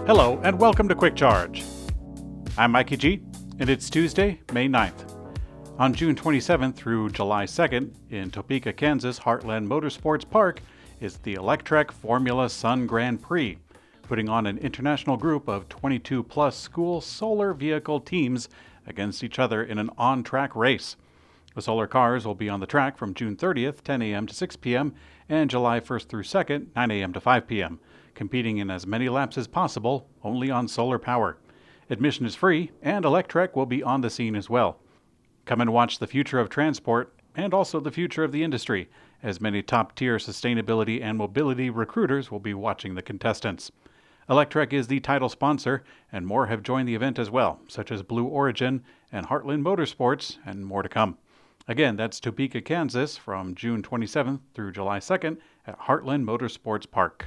Hello, and welcome to Quick Charge. I'm Mikey G, and it's Tuesday, May 9th. On June 27th through July 2nd, in Topeka, Kansas, Heartland Motorsports Park is the Electrek Formula Sun Grand Prix, putting on an international group of 22-plus school solar vehicle teams against each other in an on-track race. The solar cars will be on the track from June 30th, 10 a.m. to 6 p.m., and July 1st through 2nd, 9 a.m. to 5 p.m., competing in as many laps as possible, only on solar power. Admission is free, and Electrek will be on the scene as well. Come and watch the future of transport, and also the future of the industry, as many top-tier sustainability and mobility recruiters will be watching the contestants. Electrek is the title sponsor, and more have joined the event as well, such as Blue Origin and Heartland Motorsports, and more to come. Again, that's Topeka, Kansas, from June 27th through July 2nd at Heartland Motorsports Park.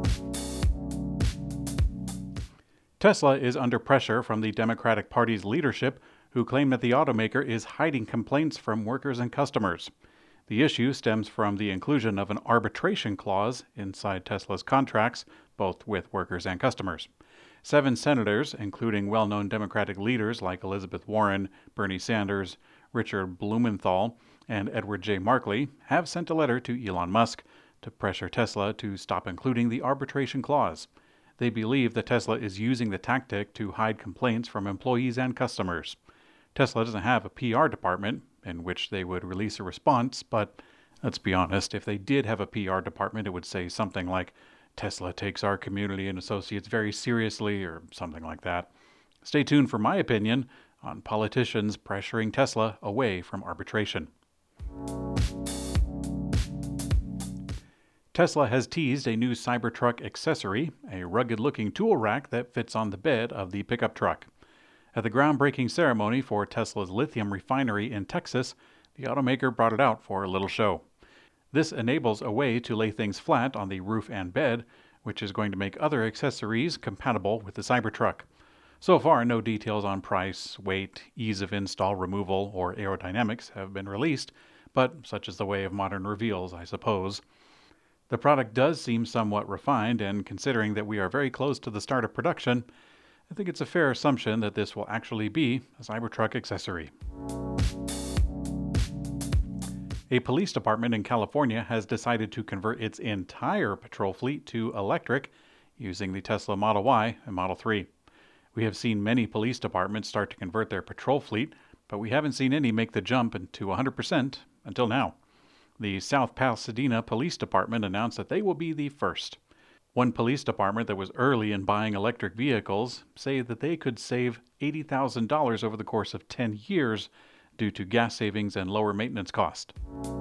Tesla is under pressure from the Democratic Party's leadership, who claim that the automaker is hiding complaints from workers and customers. The issue stems from the inclusion of an arbitration clause inside Tesla's contracts, both with workers and customers. 7 senators, including well-known Democratic leaders like Elizabeth Warren, Bernie Sanders, Richard Blumenthal, and Edward J. Markey, have sent a letter to Elon Musk to pressure Tesla to stop including the arbitration clause. They believe that Tesla is using the tactic to hide complaints from employees and customers. Tesla doesn't have a PR department in which they would release a response, but let's be honest, if they did have a PR department, it would say something like, "Tesla takes our community and associates very seriously," or something like that. Stay tuned for my opinion on politicians pressuring Tesla away from arbitration. Tesla has teased a new Cybertruck accessory, a rugged-looking tool rack that fits on the bed of the pickup truck. At the groundbreaking ceremony for Tesla's lithium refinery in Texas, the automaker brought it out for a little show. This enables a way to lay things flat on the roof and bed, which is going to make other accessories compatible with the Cybertruck. So far, no details on price, weight, ease of install, removal, or aerodynamics have been released, but such is the way of modern reveals, I suppose. The product does seem somewhat refined, and considering that we are very close to the start of production, I think it's a fair assumption that this will actually be a Cybertruck accessory. A police department in California has decided to convert its entire patrol fleet to electric using the Tesla Model Y and Model 3. We have seen many police departments start to convert their patrol fleet, but we haven't seen any make the jump to 100% until now. The South Pasadena Police Department announced that they will be the first. One police department that was early in buying electric vehicles say that they could save $80,000 over the course of 10 years due to gas savings and lower maintenance cost.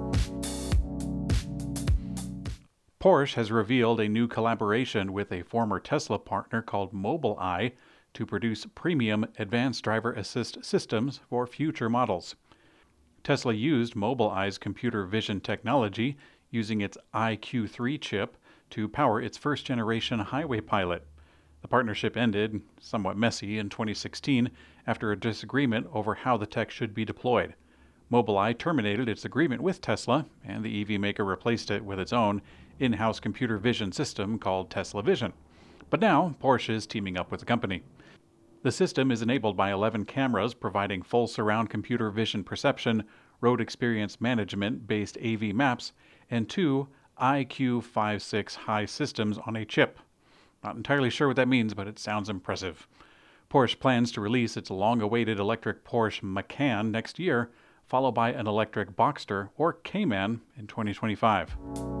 Porsche has revealed a new collaboration with a former Tesla partner called Mobileye to produce premium advanced driver assist systems for future models. Tesla used Mobileye's computer vision technology using its IQ3 chip to power its first-generation highway pilot. The partnership ended, somewhat messy, in 2016 after a disagreement over how the tech should be deployed. Mobileye terminated its agreement with Tesla, and the EV maker replaced it with its own in-house computer vision system called Tesla Vision. But now, Porsche is teaming up with the company. The system is enabled by 11 cameras providing full surround computer vision perception, road experience management-based AV maps, and 2 IQ56 high systems on a chip. Not entirely sure what that means, but it sounds impressive. Porsche plans to release its long-awaited electric Porsche Macan next year, followed by an electric Boxster or Cayman in 2025.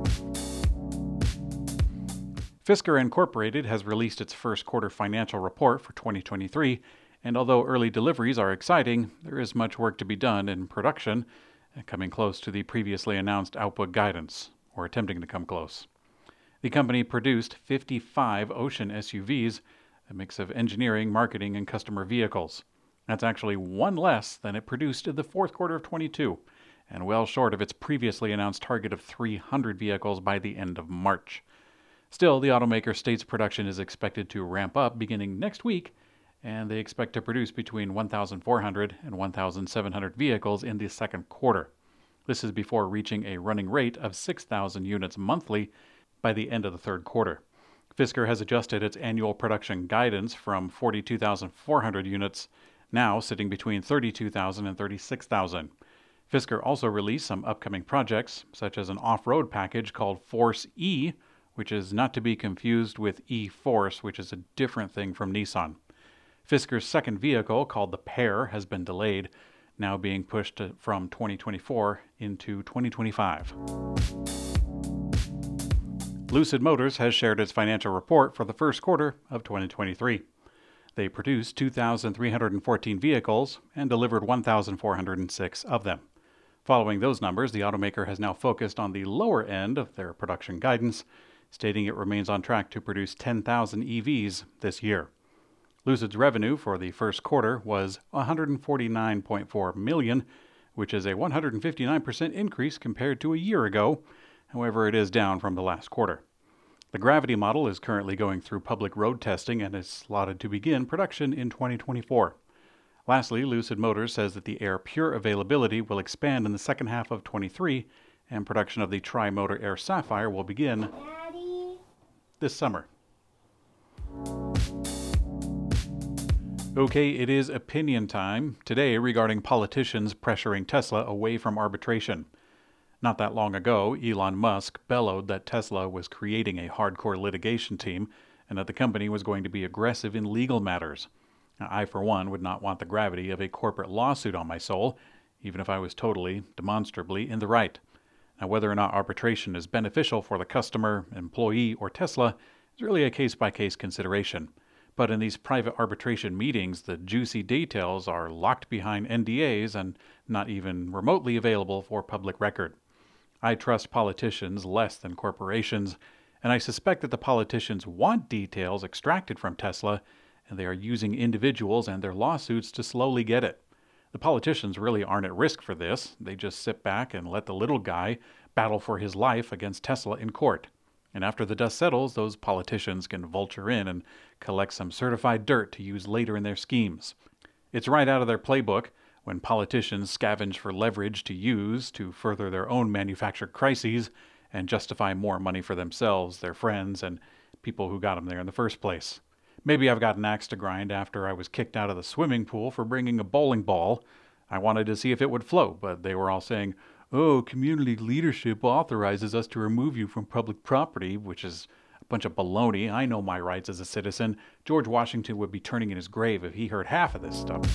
Fisker Incorporated has released its first quarter financial report for 2023, and although early deliveries are exciting, there is much work to be done in production, coming close to the previously announced output guidance, or attempting to come close. The company produced 55 Ocean SUVs, a mix of engineering, marketing, and customer vehicles. That's actually one less than it produced in the fourth quarter of 22, and well short of its previously announced target of 300 vehicles by the end of March. Still, the automaker states production is expected to ramp up beginning next week, and they expect to produce between 1,400 and 1,700 vehicles in the second quarter. This is before reaching a running rate of 6,000 units monthly by the end of the third quarter. Fisker has adjusted its annual production guidance from 42,400 units, now sitting between 32,000 and 36,000. Fisker also released some upcoming projects, such as an off-road package called Force E, which is not to be confused with E-Force, which is a different thing from Nissan. Fisker's second vehicle, called the Pear, has been delayed, now being pushed from 2024 into 2025. Lucid Motors has shared its financial report for the first quarter of 2023. They produced 2,314 vehicles and delivered 1,406 of them. Following those numbers, the automaker has now focused on the lower end of their production guidance, stating it remains on track to produce 10,000 EVs this year. Lucid's revenue for the first quarter was $149.4 million, which is a 159% increase compared to a year ago. However, it is down from the last quarter. The Gravity model is currently going through public road testing and is slotted to begin production in 2024. Lastly, Lucid Motors says that the Air Pure availability will expand in the second half of 2023, and production of the Tri-Motor Air Sapphire will begin this summer. Okay, it is opinion time today regarding politicians pressuring Tesla away from arbitration. Not that long ago, Elon Musk bellowed that Tesla was creating a hardcore litigation team and that the company was going to be aggressive in legal matters. Now, I, for one, would not want the gravity of a corporate lawsuit on my soul, even if I was totally, demonstrably in the right. Now, whether or not arbitration is beneficial for the customer, employee, or Tesla is really a case-by-case consideration. But in these private arbitration meetings, the juicy details are locked behind NDAs and not even remotely available for public record. I trust politicians less than corporations, and I suspect that the politicians want details extracted from Tesla, and they are using individuals and their lawsuits to slowly get it. The politicians really aren't at risk for this. They just sit back and let the little guy battle for his life against Tesla in court. And after the dust settles, those politicians can vulture in and collect some certified dirt to use later in their schemes. It's right out of their playbook when politicians scavenge for leverage to use to further their own manufactured crises and justify more money for themselves, their friends, and people who got them there in the first place. Maybe I've got an axe to grind after I was kicked out of the swimming pool for bringing a bowling ball. I wanted to see if it would float, but they were all saying, "Oh, community leadership authorizes us to remove you from public property," which is a bunch of baloney. I know my rights as a citizen. George Washington would be turning in his grave if he heard half of this stuff.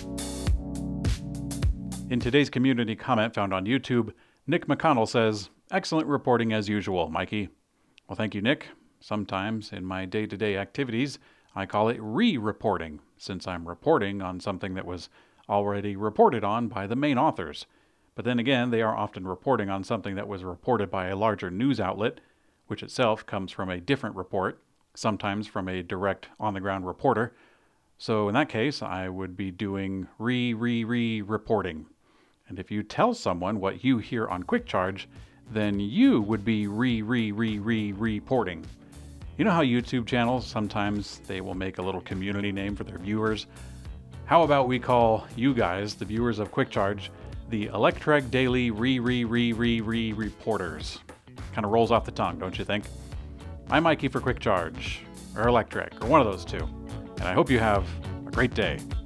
In today's community comment found on YouTube, Nick McConnell says, "Excellent reporting as usual, Mikey." Well, thank you, Nick. Sometimes in my day-to-day activities, I call it re-reporting, since I'm reporting on something that was already reported on by the main authors. But then again, they are often reporting on something that was reported by a larger news outlet, which itself comes from a different report, sometimes from a direct on-the-ground reporter. So in that case, I would be doing re-reporting. And if you tell someone what you hear on Quick Charge, then you would be reporting. You know how YouTube channels, sometimes they will make a little community name for their viewers? How about we call you guys, the viewers of Quick Charge, the Electrek Daily reporters. Kind of rolls off the tongue, don't you think? I'm Mikey for Quick Charge, or Electrek, or one of those two. And I hope you have a great day.